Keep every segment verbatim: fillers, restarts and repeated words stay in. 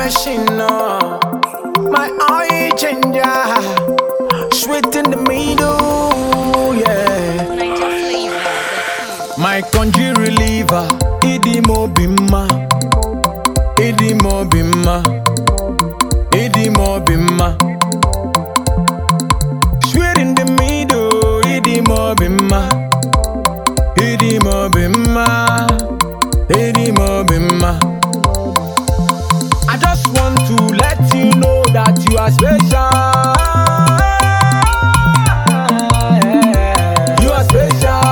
machine, no. My eye changer, sweet in the middle, yeah. My country reliever, Idi Mobimma, Idi Mobimma, Idi Mobimma. Sweet in the middle, Idi Mobimma, Idi Mobimma, Idi Mobimma. I just want to let you know that you are special. You are special.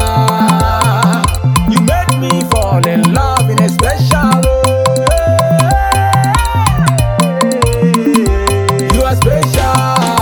You made me fall in love in a special way. You are special.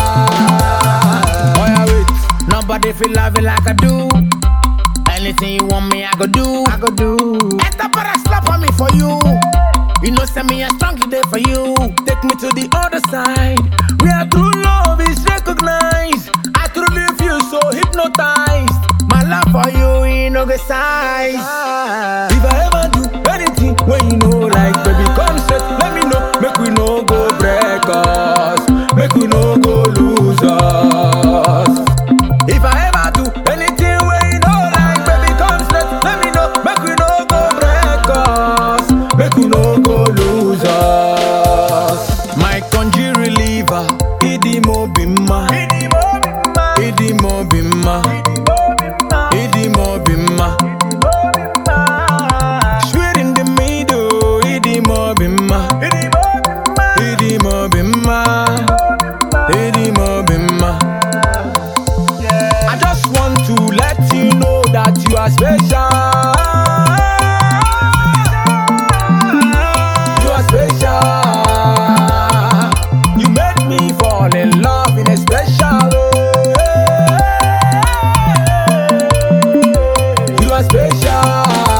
Oh yeah, wait. Nobody feel love it like I do. Anything you want me, I go do. I go do. Esta para slap on me for you. You know, send me a strong day for you. Take me to the other side, where true love is recognized. I truly feel so hypnotized. My love for you ain't no good size. If I ever do anything when you know, like baby, come straight, let me know. Make we no go break us, make we no go lose us. If I ever do anything when you know, like baby, come straight, let me know. Make we no go break us, make we no go lose us. My country reliever, Idi Mobimma, Idi Mobimma, Idi Mobimma. Sweet in the middle, Idi Mobimma, Idi Mobimma, Idi Mobimma. I just want to let you know that you are special. You are special. You made me fall in love in a special way. You are special.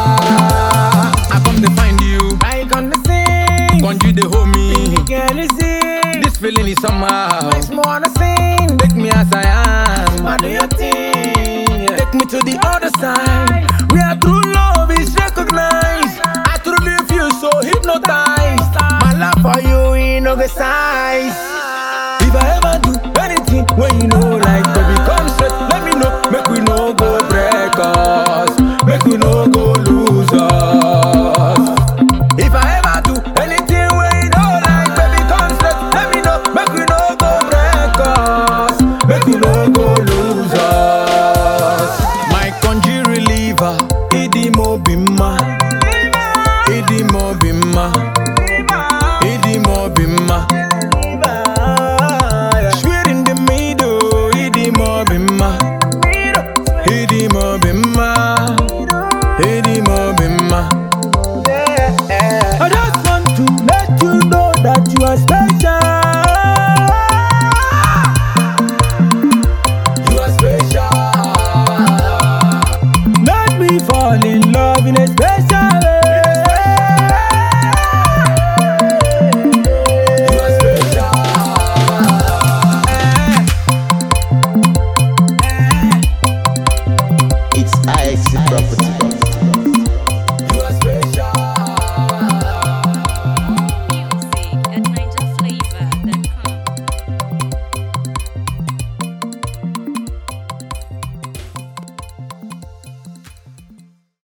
I come to find you. I come to sing. Country they hold me. Girl, you see. This feeling is somehow. Makes me wanna sing. Take me as I am. What do you think? Take me to the other side, where true love is recognized. I truly feel so hypnotized. My love for you ain't no good size. If I ever do anything when you know.